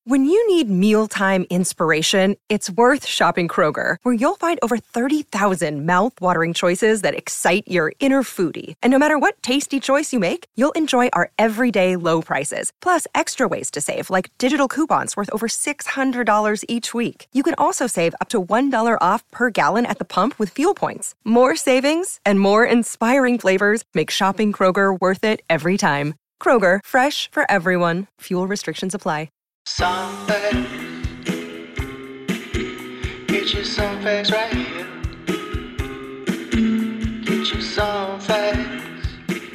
When you need mealtime inspiration, it's worth shopping Kroger, where you'll find over 30,000 mouth-watering choices that excite your inner foodie. And no matter what tasty choice you make, you'll enjoy our everyday low prices, plus extra ways to save, like digital coupons worth over $600 each week. You can also save up to $1 off per gallon at the pump with fuel points. More savings and more inspiring flavors make shopping Kroger worth it every time. Kroger, fresh for everyone. Fuel restrictions apply. Some facts. Get you some facts right here. Get you some facts.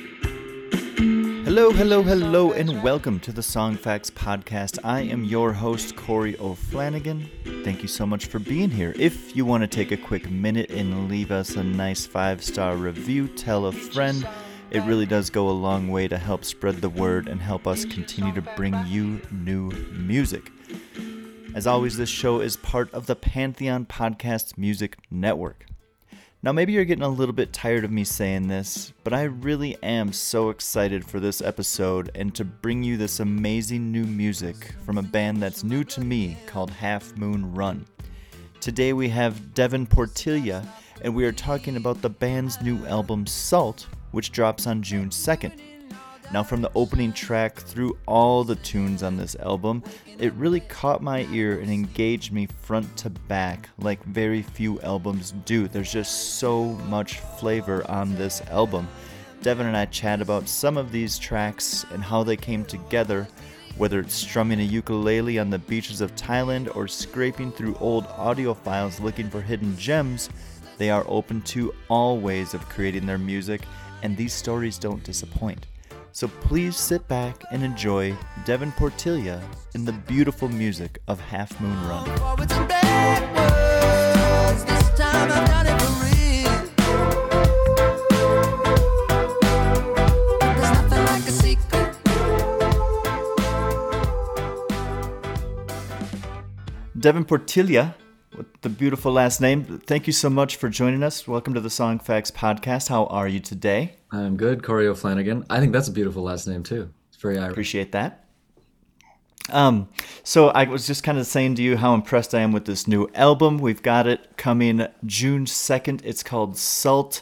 Hello, and welcome to the Song Facts Podcast. I am your host, Corey O'Flanagan. Thank you so much for being here. If you want to take a quick minute and leave us a nice 5-star review, tell a friend. It really does go a long way to help spread the word and help us continue to bring you new music. As always, this show is part of the Pantheon Podcast Music Network. Now, maybe you're getting a little bit tired of me saying this, but I really am so excited for this episode and to bring you this amazing new music from a band that's new to me called Half Moon Run. Today we have Devin Portilla, and we are talking about the band's new album, Salt, which drops on June 2nd. Now, from the opening track through all the tunes on this album, it really caught my ear and engaged me front to back like very few albums do. There's just so much flavor on this album. Devin and I chat about some of these tracks and how they came together, whether it's strumming a ukulele on the beaches of Thailand or scraping through old audio files looking for hidden gems. They are open to all ways of creating their music, and these stories don't disappoint. So please sit back and enjoy Devin Portilla and the beautiful music of Half Moon Run. Devin Portilla, with the beautiful last name, thank you so much for joining us. Welcome to the Song Facts Podcast. How are you today? I'm good, Corey O'Flanagan. I think that's a beautiful last name too. It's very Irish. Appreciate that. So I was just kind of saying to you how impressed I am with this new album. We've got it coming June 2nd. It's called Salt.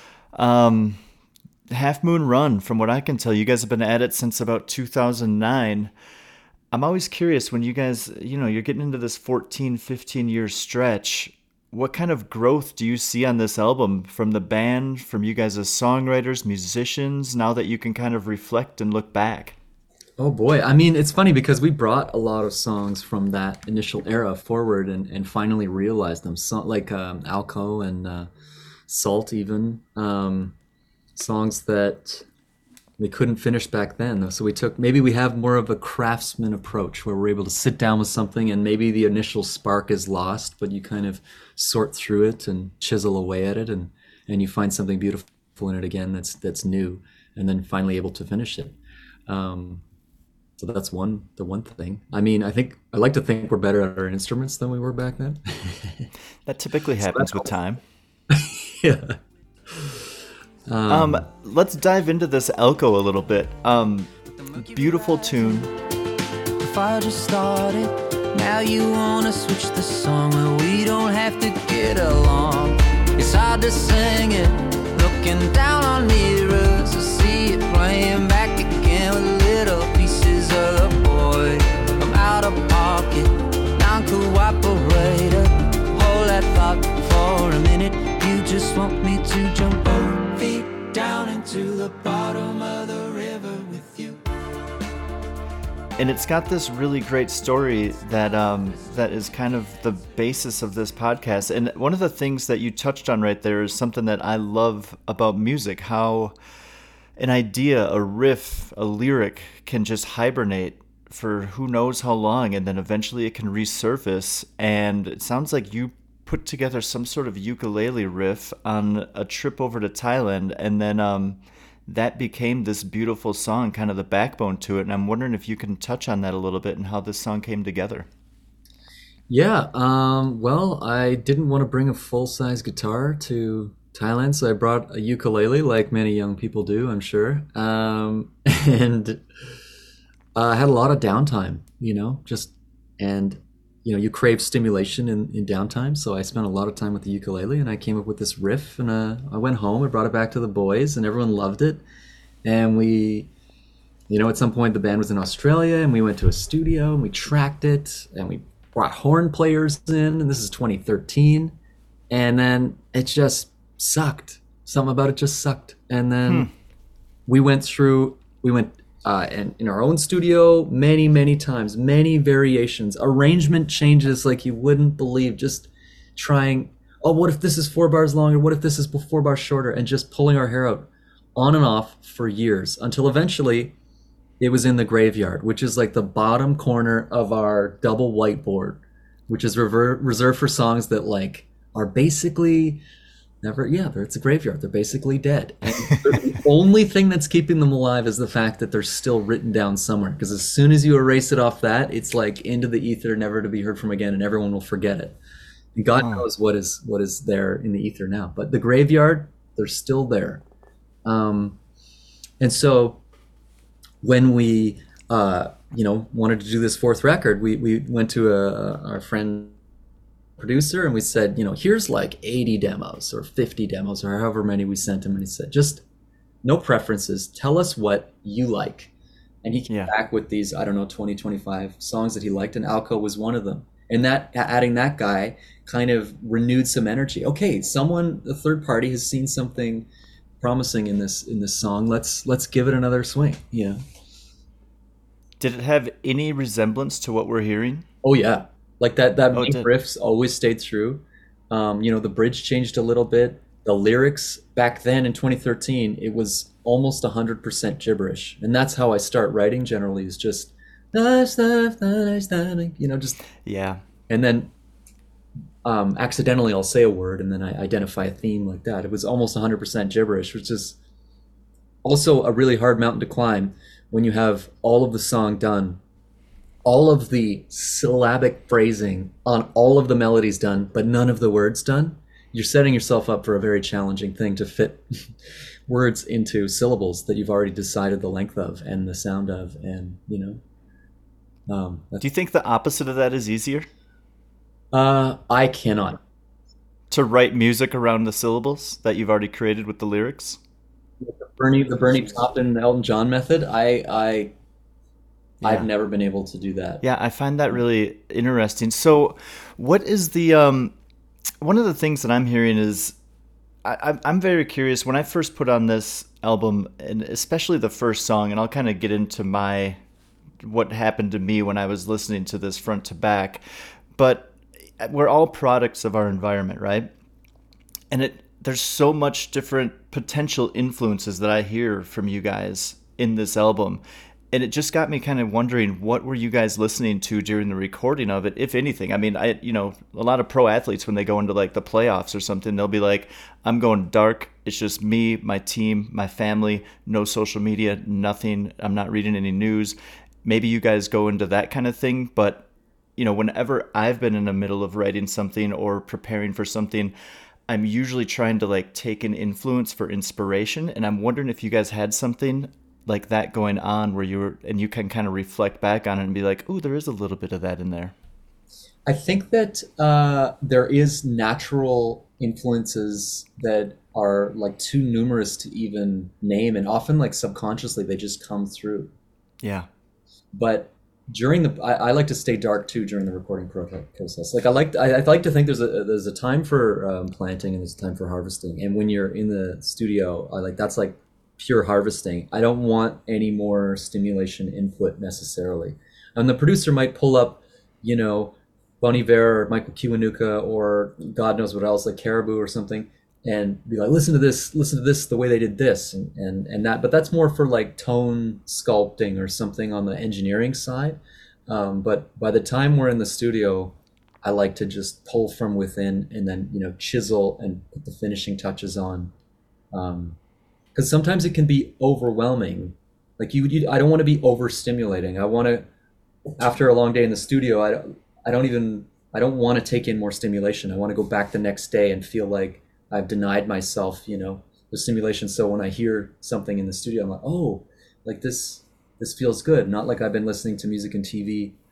Half Moon Run, from what I can tell. You guys have been at it since about 2009. I'm always curious when you guys, you're getting into this 14, 15-year stretch, what kind of growth do you see on this album from the band, from you guys as songwriters, musicians, now that you can kind of reflect and look back? Oh boy, I mean, it's funny because we brought a lot of songs from that initial era forward and finally realized them. So, like Alco and Salt even, songs that we couldn't finish back then. So maybe we have more of a craftsman approach where we're able to sit down with something and maybe the initial spark is lost, but you kind of sort through it and chisel away at it and you find something beautiful in it again that's new, and then finally able to finish it. So that's the one thing. I mean, I like to think we're better at our instruments than we were back then. That typically happens with time. Yeah. Let's dive into this Alco a little bit. Beautiful tune. The fire just started. Now you wanna switch the song where we don't have to get along. It's hard to sing it, looking down on mirrors to see it playing back again with little pieces of the boy. I'm out of pocket, non-cooperator. Hold that thought for a minute. You just want me to jump over. Down into the bottom of the river with you. And it's got this really great story that is kind of the basis of this podcast. And one of the things that you touched on right there is something that I love about music, how an idea, a riff, a lyric can just hibernate for who knows how long, and then eventually it can resurface. And it sounds like you put together some sort of ukulele riff on a trip over to Thailand, and then that became this beautiful song, kind of the backbone to it. And I'm wondering if you can touch on that a little bit and how this song came together. Yeah, well, I didn't want to bring a full-size guitar to Thailand, so I brought a ukulele, like many young people do, I'm sure. And I had a lot of downtime, just and you crave stimulation in downtime. So I spent a lot of time with the ukulele, and I came up with this riff, and I went home and brought it back to the boys, and everyone loved it. And we, at some point the band was in Australia, and we went to a studio and we tracked it, and we brought horn players in, and this is 2013. And then it just sucked. Something about it just sucked. And then we went and in our own studio many times, many variations, arrangement changes like you wouldn't believe, just trying, oh, what if this is 4 bars longer, what if this is 4 bars shorter, and just pulling our hair out on and off for years, until eventually it was in the graveyard, which is like the bottom corner of our double whiteboard, which is reserved for songs that like are basically it's a graveyard. They're basically dead. And the only thing that's keeping them alive is the fact that they're still written down somewhere. Because as soon as you erase it off that, it's like into the ether, never to be heard from again, and everyone will forget it. And God knows what is there in the ether now. But the graveyard, they're still there. And so when we wanted to do this 4th record, we went to our friend producer, and we said, here's like 80 demos or 50 demos or however many we sent him, and he said, just no preferences, tell us what you like. And he came back with these 20, 25 songs that he liked, and Alco was one of them. And that adding that guy kind of renewed some energy. Okay, a third party has seen something promising in this song. Let's give it another swing. Did it have any resemblance to what we're hearing? Oh yeah. Like that main riffs always stayed true. The bridge changed a little bit. The lyrics back then in 2013, it was almost 100% gibberish. And that's how I start writing generally, is just, just, yeah. And then accidentally I'll say a word, and then I identify a theme like that. It was almost 100% gibberish, which is also a really hard mountain to climb when you have all of the song done, all of the syllabic phrasing on all of the melodies done, but none of the words done. You're setting yourself up for a very challenging thing to fit words into syllables that you've already decided the length of and the sound of, and do you think the opposite of that is easier? I cannot. To write music around the syllables that you've already created with the lyrics? The Bernie Taupin Elton John method, I've never been able to do that. Yeah, I find that really interesting. So what is the one of the things that I'm hearing is I'm very curious. When I first put on this album, and especially the first song, and I'll kind of get into what happened to me when I was listening to this front to back, but we're all products of our environment, right? And there's so much different potential influences that I hear from you guys in this album. And it just got me kind of wondering, what were you guys listening to during the recording of it, if anything? I mean, a lot of pro athletes, when they go into like the playoffs or something, they'll be like, I'm going dark. It's just me, my team, my family, no social media, nothing. I'm not reading any news. Maybe you guys go into that kind of thing. But, whenever I've been in the middle of writing something or preparing for something, I'm usually trying to like take an influence for inspiration. And I'm wondering if you guys had something like that going on where you can kind of reflect back on it and be like, oh, there is a little bit of that in there. I think that there is natural influences that are like too numerous to even name, and often like subconsciously they just come through. Yeah. But I like to stay dark too during the recording process. Like I like to think there's a time for planting and there's a time for harvesting. And when you're in the studio, that's like pure harvesting. I don't want any more stimulation input necessarily. And the producer might pull up, Bon Iver or Michael Kiwanuka or God knows what else, like Caribou or something, and be like, listen to this, the way they did this and that. But that's more for like tone sculpting or something on the engineering side. But by the time we're in the studio, I like to just pull from within and then, chisel and put the finishing touches on. Because sometimes it can be overwhelming. Like I don't want to be overstimulating. I want to, after a long day in the studio, I don't want to take in more stimulation. I want to go back the next day and feel like I've denied myself, the stimulation. So when I hear something in the studio, I'm like, oh, like this feels good. Not like I've been listening to music and TV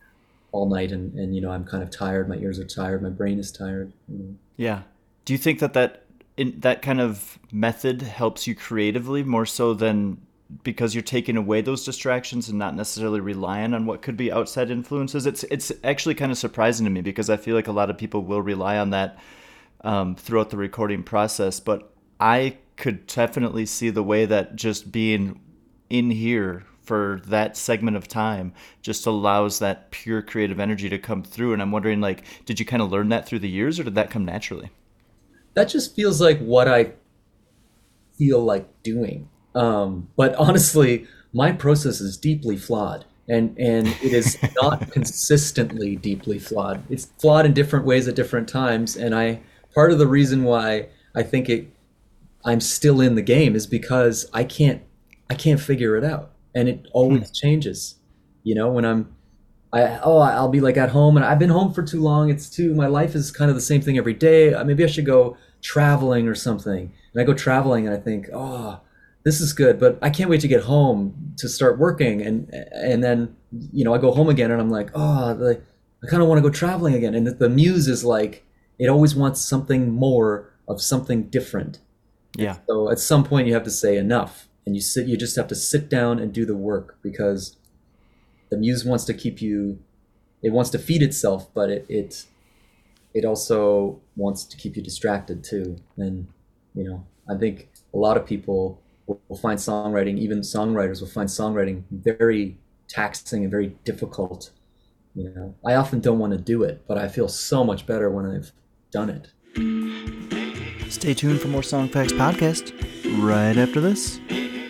all night and I'm kind of tired, my ears are tired, my brain is tired. Yeah. Do you think that kind of method helps you creatively more so than because you're taking away those distractions and not necessarily relying on what could be outside influences? It's actually kind of surprising to me because I feel like a lot of people will rely on that throughout the recording process, but I could definitely see the way that just being in here for that segment of time just allows that pure creative energy to come through. And I'm wondering, like, did you kind of learn that through the years or did that come naturally? That just feels like what I feel like doing. But honestly, my process is deeply flawed, and it is not consistently deeply flawed. It's flawed in different ways at different times, and part of the reason why I think I'm still in the game is because I can't figure it out, and it always changes. When I'll be like at home, and I've been home for too long. My life is kind of the same thing every day. Maybe I should go traveling or something. And I go traveling and I think, oh, this is good, but I can't wait to get home to start working. And then, I go home again and I'm like, oh, I kind of want to go traveling again. And the muse is like, it always wants something more of something different. Yeah. And so at some point you have to say enough, and you just have to sit down and do the work, because the muse wants to keep you, it wants to feed itself, but it also wants to keep you distracted too. And, I think a lot of people will find songwriting, even songwriters will find songwriting very taxing and very difficult. I often don't want to do it, but I feel so much better when I've done it. Stay tuned for more Song Facts podcast right after this.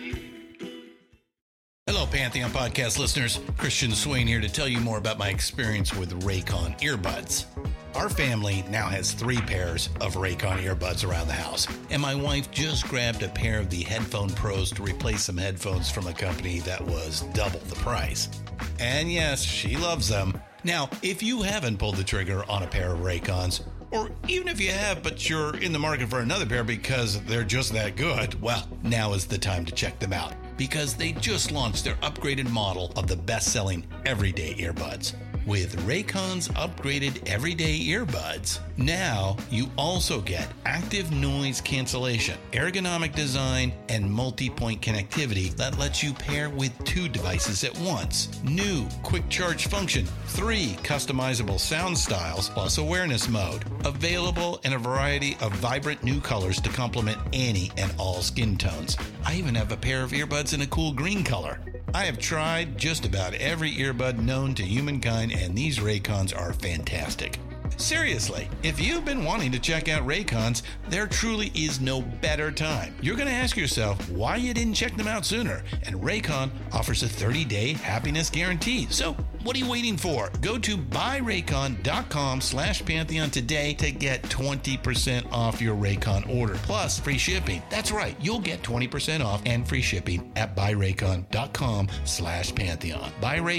Hello, Pantheon Podcast listeners. Christian Swain here to tell you more about my experience with Raycon earbuds. Our family now has 3 pairs of Raycon earbuds around the house, and my wife just grabbed a pair of the Headphone Pros to replace some headphones from a company that was double the price. And yes, she loves them. Now, if you haven't pulled the trigger on a pair of Raycons, or even if you have but you're in the market for another pair because they're just that good, well, now is the time to check them out, because they just launched their upgraded model of the best-selling everyday earbuds. With Raycon's upgraded everyday earbuds, now you also get active noise cancellation, ergonomic design, and multi-point connectivity that lets you pair with 2 devices at once. New quick charge function, 3 customizable sound styles, plus awareness mode. Available in a variety of vibrant new colors to complement any and all skin tones. I even have a pair of earbuds in a cool green color. I have tried just about every earbud known to humankind, and these Raycons are fantastic. Seriously, if you've been wanting to check out Raycons, there truly is no better time. You're going to ask yourself why you didn't check them out sooner, and Raycon offers a 30-day happiness guarantee. So what are you waiting for? Go to buyraycon.com/Pantheon today to get 20% off your Raycon order, plus free shipping. That's right, you'll get 20% off and free shipping at buyraycon.com/Pantheon.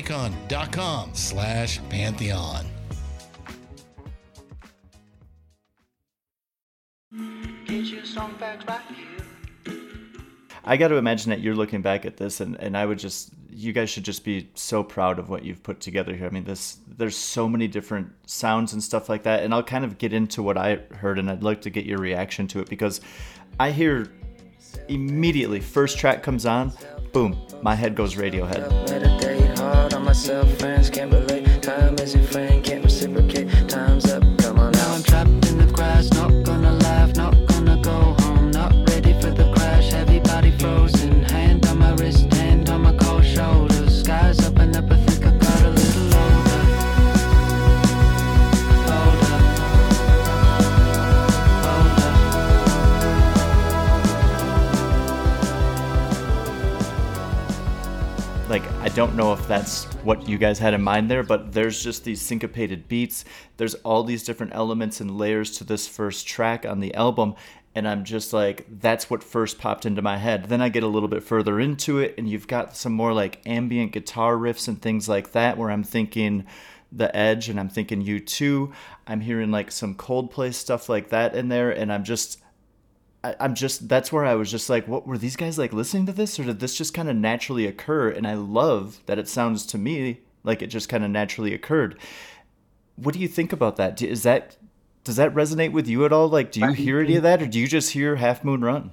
buyraycon.com/Pantheon. Get your song facts right here. I got to imagine that you're looking back at this and you guys should just be so proud of what you've put together here. I mean, there's so many different sounds and stuff like that. And I'll kind of get into what I heard, and I'd like to get your reaction to it, because I hear immediately, first track comes on, boom, my head goes Radiohead. Meditate hard on myself, friends can't relate. Time isn't friend, can't reciprocate. Time's up, come on now. I'm trapped in the grass, not gonna laugh, not gonna go home, not ready for the crash. Heavy body frozen, hand on my wrist, hand on my cold shoulders. Skies up and up, I think I got a little older. Like, I don't know if that's what you guys had in mind there, but there's just these syncopated beats. There's all these different elements and layers to this first track on the album. And I'm just like, that's what first popped into my head. Then I get a little bit further into it, and you've got some more like ambient guitar riffs and things like that, where I'm thinking The Edge and I'm thinking U2. I'm hearing like some Coldplay stuff like that in there. And I'm just, that's where I was just like, what were these guys like listening to this, or did this just kind of naturally occur? And I love that it sounds to me Like it just kind of naturally occurred. What do you think about that? Does that resonate with you at all? Like, do you hear any of that, or do you just hear Half Moon Run?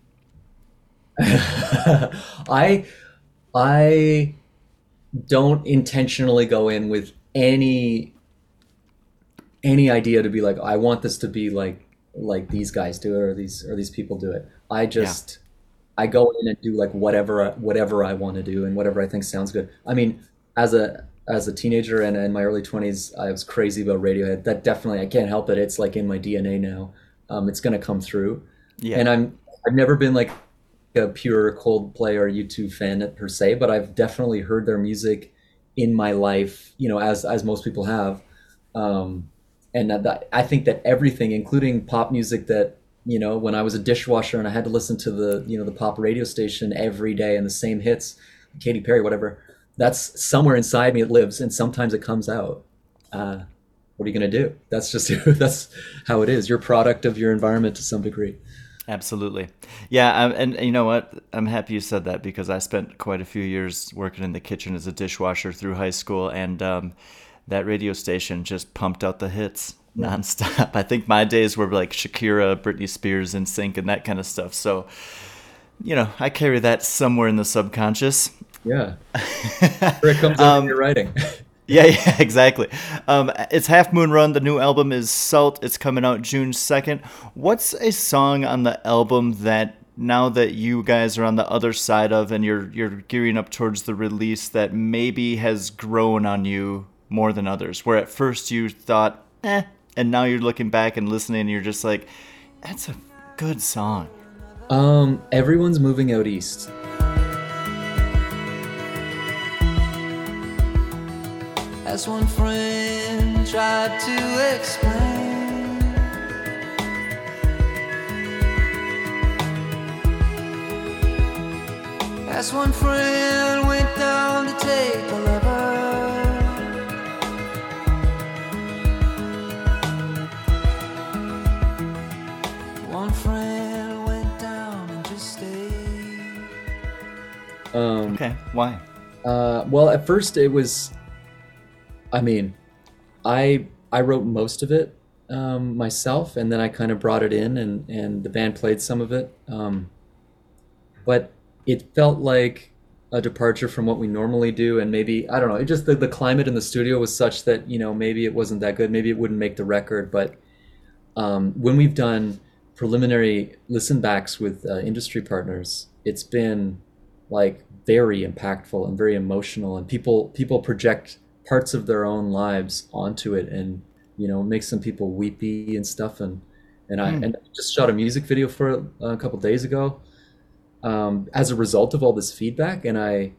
I don't intentionally go in with any idea to be like, I want this to be like these guys do it, or these people do it. I go in and do like whatever I want to do and whatever I think sounds good. I mean, as a teenager and in my early 20s, I was crazy about Radiohead. That definitely, I can't help it. It's like in my DNA now. It's going to come through. Yeah. And I've never been like a pure Coldplay or U2 fan per se, but I've definitely heard their music in my life, you know, as most people have. And I think that everything, including pop music that, you know, when I was a dishwasher and I had to listen to the pop radio station every day and the same hits, Katy Perry, whatever, that's somewhere inside me. It lives, and sometimes it comes out. What are you going to do? That's just, that's how it is. You're a product of your environment to some degree. Absolutely. Yeah. And you know what? I'm happy you said that, because I spent quite a few years working in the kitchen as a dishwasher through high school. And that radio station just pumped out the hits nonstop. I think my days were like Shakira, Britney Spears, NSYNC, and that kind of stuff. So, you know, I carry that somewhere in the subconscious. Yeah. Where it comes out in your writing. Yeah, exactly. It's Half Moon Run. The new album is Salt. It's coming out June 2nd. What's a song on the album that, now that you guys are on the other side of and you're gearing up towards the release, that maybe has grown on you more than others, where at first you thought, and now you're looking back and listening and you're just like, that's a good song? Everyone's Moving Out East. As one friend tried to explain, as one friend went down to take a lover, one friend went down and just stayed. Okay, why? Well, at first it was, I mean, I wrote most of it myself, and then I kind of brought it in, and the band played some of it. But it felt like a departure from what we normally do, and maybe, I don't know, it just, the climate in the studio was such that, you know, maybe it wasn't that good, maybe it wouldn't make the record. But when we've done preliminary listen backs with industry partners, it's been like very impactful and very emotional, and people project parts of their own lives onto it, and, you know, make some people weepy and stuff. And I just shot a music video for it a couple days ago, as a result of all this feedback. And I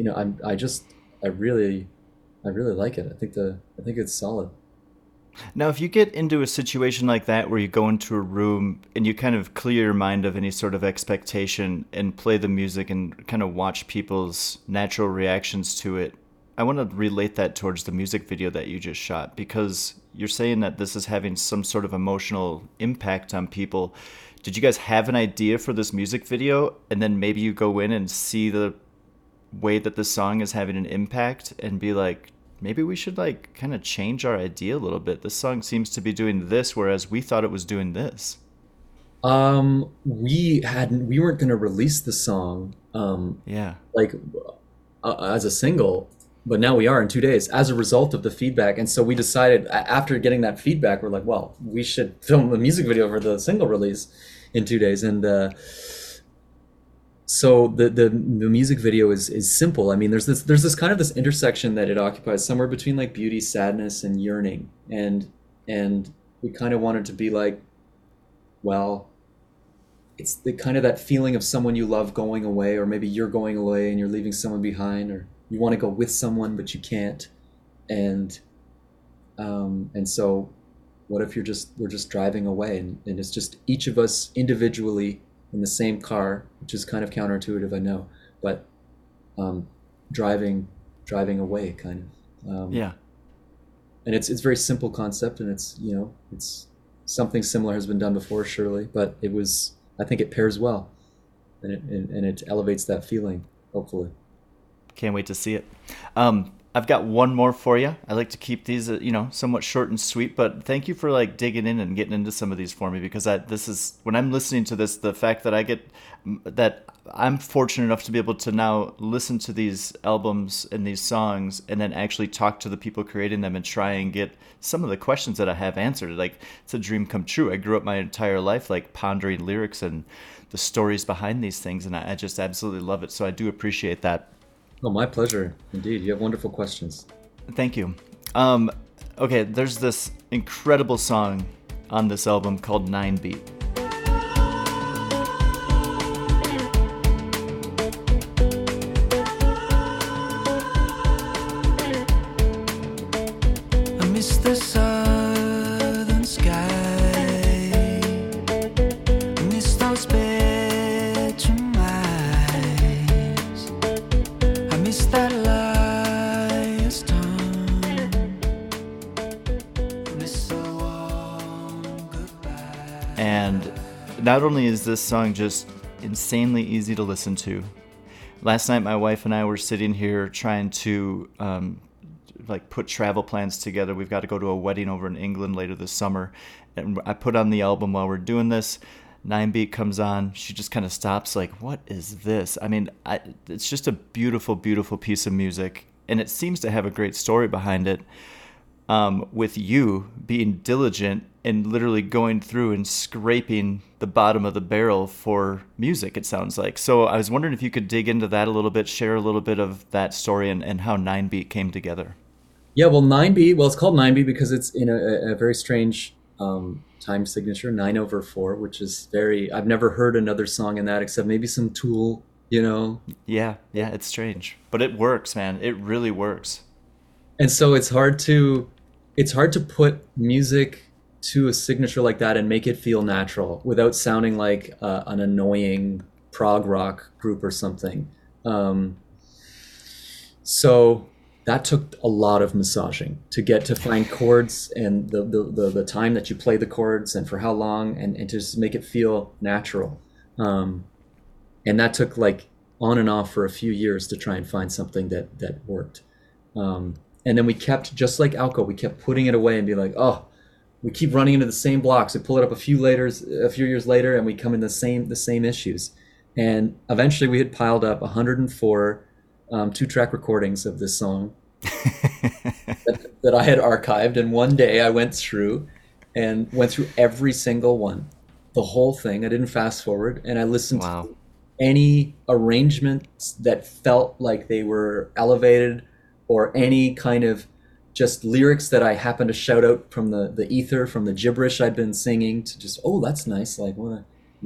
really like it. I think it's solid. Now, if you get into a situation like that where you go into a room and you kind of clear your mind of any sort of expectation and play the music and kind of watch people's natural reactions to it, I want to relate that towards the music video that you just shot, because you're saying that this is having some sort of emotional impact on people. Did you guys have an idea for this music video, and then maybe you go in and see the way that the song is having an impact and be like, maybe we should like kind of change our idea a little bit. This song seems to be doing this, whereas we thought it was doing this. We weren't going to release the song as a single, but now we are in 2 days as a result of the feedback. And so we decided, after getting that feedback, we're like, well, we should film a music video for the single release in 2 days. And so the music video is simple. I mean, there's this kind of this intersection that it occupies somewhere between like beauty, sadness, and yearning. And we kind of wanted to be like, well, it's the kind of that feeling of someone you love going away, or maybe you're going away and you're leaving someone behind, or you want to go with someone but you can't. And so what if we're just driving away, and it's just each of us individually in the same car, which is kind of counterintuitive, I know, but driving away, kind of. And it's very simple concept, and it's, you know, it's something similar has been done before, surely, but I think it pairs well, and it elevates that feeling, hopefully. Can't wait to see it. I've got one more for you. I like to keep these, somewhat short and sweet. But thank you for like digging in and getting into some of these for me, because this is when I'm listening to this, the fact that that I'm fortunate enough to be able to now listen to these albums and these songs, and then actually talk to the people creating them and try and get some of the questions that I have answered. Like, it's a dream come true. I grew up my entire life like pondering lyrics and the stories behind these things, and I just absolutely love it. So I do appreciate that. Oh, my pleasure. Indeed. You have wonderful questions. Thank you. Okay, there's this incredible song on this album called 9 Beat. I miss the southern sky. I miss those bedroom eyes. I miss that liar's tongue. I miss a warm goodbye. And not only is this song just insanely easy to listen to, last night my wife and I were sitting here trying to put travel plans together. We've got to go to a wedding over in England later this summer, and I put on the album while we're doing this. 9 Beat comes on. She just kind of stops like, what is this? I mean, it's just a beautiful, beautiful piece of music, and it seems to have a great story behind it, with you being diligent and literally going through and scraping the bottom of the barrel for music, it sounds like. So I was wondering if you could dig into that a little bit, share a little bit of that story and how 9 Beat came together. Yeah, well, 9 Beat, it's called 9 Beat because it's in a very strange time signature, 9/4, which is I've never heard another song in that except maybe some Tool, Yeah, it's strange. But it works, man. It really works. And so it's hard to put music to a signature like that and make it feel natural without sounding like an annoying prog rock group or something. So that took a lot of massaging to get to find chords and the time that you play the chords and for how long and to just make it feel natural. And that took like on and off for a few years to try and find something that worked. And then we kept, just like Alco, we kept putting it away and be like, oh, we keep running into the same blocks. We pull it up a few years later, and we come in the same issues. And eventually we had piled up 104 2-track recordings of this song that I had archived. And one day I went through every single one, the whole thing. I didn't fast forward, and I listened to any arrangements that felt like they were elevated, or any kind of just lyrics that I happened to shout out from the ether, from the gibberish I'd been singing, to just, oh, that's nice. Like, what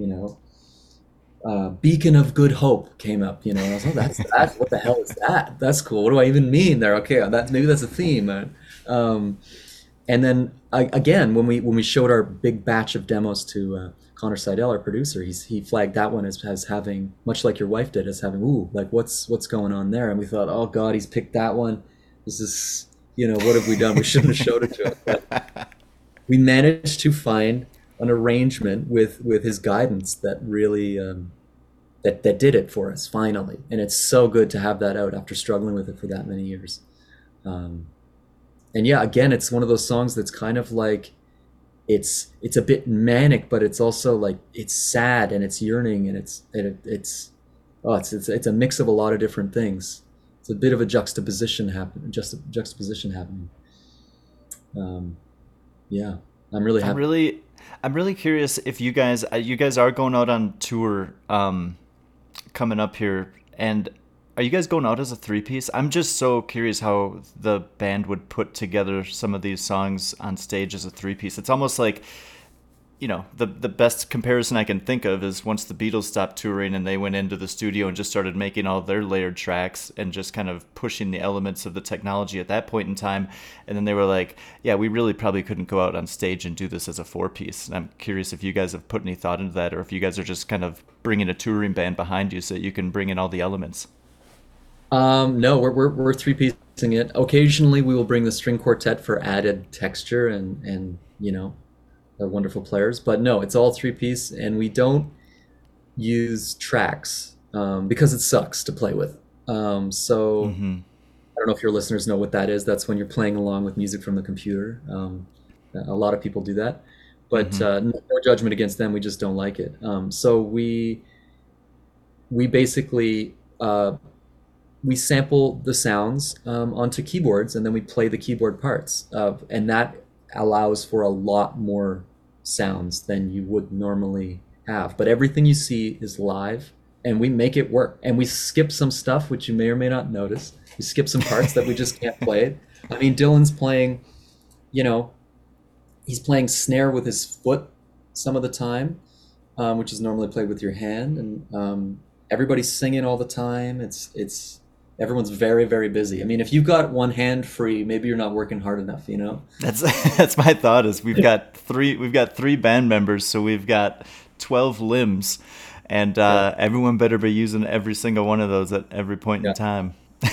Beacon of Good Hope came up, and I was like, oh, that's what the hell is that? That's cool. What do I even mean there? Okay, maybe that's a theme. And then again, when we showed our big batch of demos to Connor Seidel, our producer, he flagged that one as having, much like your wife did, as having, ooh, like what's going on there? And we thought, oh God, he's picked that one. This is, what have we done? We shouldn't have showed it to him. But we managed to find an arrangement with his guidance that really that did it for us finally. And it's so good to have that out after struggling with it for that many years. And yeah, again, it's one of those songs that's kind of like, it's a bit manic, but it's also like, it's sad and it's yearning, and it's a mix of a lot of different things. It's a bit of a juxtaposition happening. Yeah, I'm really happy. I'm really curious if you guys are going out on tour coming up here, and are you guys going out as a 3-piece? I'm just so curious how the band would put together some of these songs on stage as a 3-piece. It's almost like, the best comparison I can think of is once the Beatles stopped touring and they went into the studio and just started making all their layered tracks and just kind of pushing the elements of the technology at that point in time. And then they were like, yeah, we really probably couldn't go out on stage and do this as a 4-piece. And I'm curious if you guys have put any thought into that, or if you guys are just kind of bringing a touring band behind you so that you can bring in all the elements. No, we're 3-piecing it. Occasionally we will bring the string quartet for added texture and they're wonderful players, but no, it's all 3-piece, and we don't use tracks because it sucks to play with. So I don't don't know if your listeners know what that is. That's when you're playing along with music from the computer. A lot of people do that, but no judgment against them. We just don't like it. So we basically we sample the sounds onto keyboards, and then we play the keyboard parts, and that allows for a lot more sounds than you would normally have. But everything you see is live, and we make it work. And we skip some stuff which you may or may not notice. We skip some parts that we just can't play. I mean, Dylan's playing, he's playing snare with his foot some of the time, which is normally played with your hand. And everybody's singing all the time. It's everyone's very, very busy. I mean, if you've got one hand free, maybe you're not working hard enough, That's my thought. Is we've got three band members, so we've got 12 limbs, and everyone better be using every single one of those at every point in time.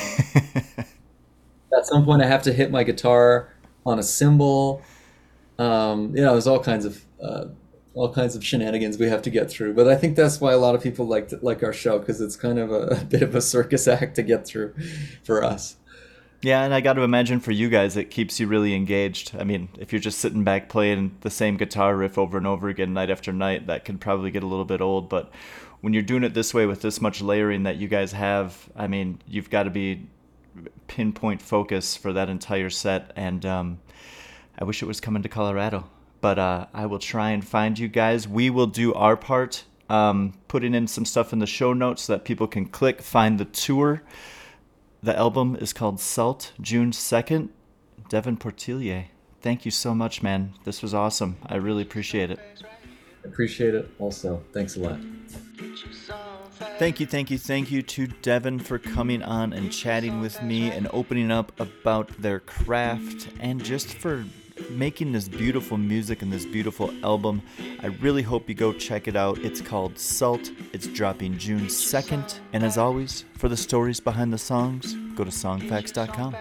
At some point, I have to hit my guitar on a cymbal. There's all kinds of shenanigans we have to get through. But I think that's why a lot of people like our show, because it's kind of a bit of a circus act to get through for us. Yeah, and I got to imagine for you guys, it keeps you really engaged. I mean, if you're just sitting back playing the same guitar riff over and over again night after night, that could probably get a little bit old. But when you're doing it this way with this much layering that you guys have, I mean, you've got to be pinpoint focus for that entire set. And I wish it was coming to Colorado. But I will try and find you guys. We will do our part, putting in some stuff in the show notes so that people can click, find the tour. The album is called Salt, June 2nd. Devin Portillier, thank you so much, man. This was awesome. I really appreciate it. Appreciate it also. Thanks a lot. Thank you to Devin for coming on and chatting with me and opening up about their craft and just for making this beautiful music and this beautiful album. I really hope you go check it out. It's called Salt. It's dropping June 2nd. And as always, for the stories behind the songs, go to songfacts.com.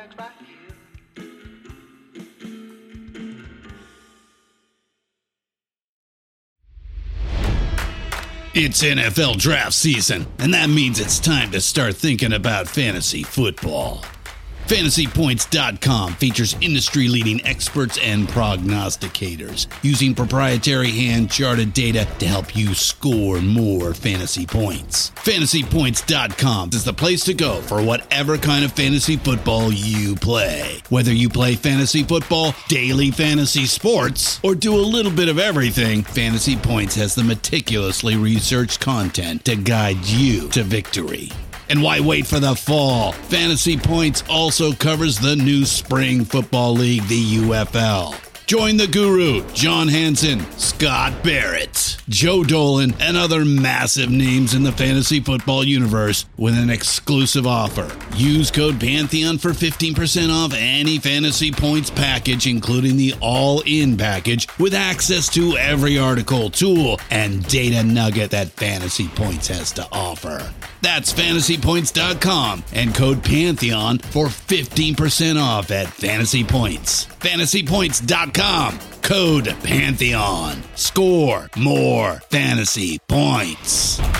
It's NFL draft season, and that means it's time to start thinking about fantasy football. FantasyPoints.com features industry-leading experts and prognosticators using proprietary hand-charted data to help you score more fantasy points. FantasyPoints.com is the place to go for whatever kind of fantasy football you play. Whether you play fantasy football, daily fantasy sports, or do a little bit of everything, Fantasy Points has the meticulously researched content to guide you to victory. And why wait for the fall? Fantasy Points also covers the new spring football league, the UFL. Join the guru, John Hansen, Scott Barrett, Joe Dolan, and other massive names in the fantasy football universe with an exclusive offer. Use code Pantheon for 15% off any Fantasy Points package, including the all-in package, with access to every article, tool, and data nugget that Fantasy Points has to offer. That's FantasyPoints.com and code Pantheon for 15% off at Fantasy Points. FantasyPoints.com, code Pantheon. Score more fantasy points.